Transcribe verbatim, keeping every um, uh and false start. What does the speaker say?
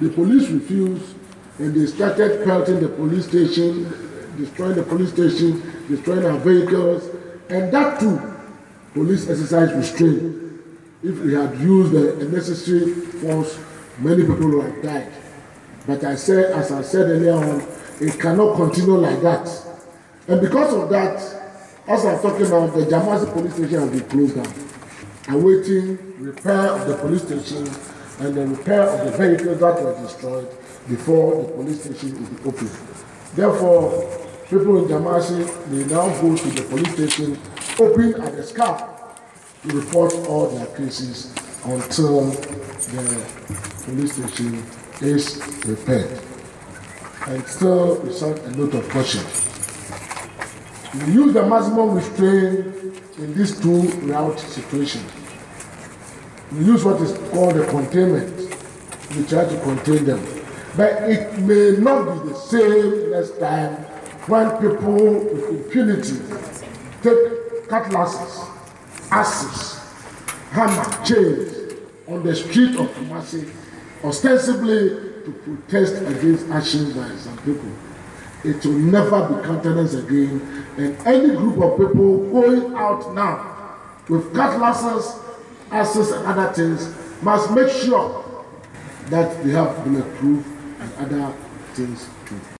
The police refused, and they started pelting the police station, destroying the police station, destroying our vehicles, and that too, police exercise restraint. If we had used the necessary force, many people would have died. But I said, as I said earlier on, it cannot continue like that. And because of that, as I'm talking about, the Jamasi police station has been closed down, awaiting repair of the police station and the repair of the vehicles that were destroyed before the police station is opened. Therefore, people in Jamasi, they now go to the police station, open at the scarf, to report all their cases until the police station is repaired. And still, we sent a note of caution. We use the maximum restraint in these two route situations. We use what is called the containment. We try to contain them. But it may not be the same next time when people with impunity take cutlasses, axes, hammer, chains on the street of Kumasi, ostensibly to protest against actions by some people. It will never be countenanced again, and any group of people going out now with cutlasses, axes, and other things must make sure that they have bulletproof and other things too.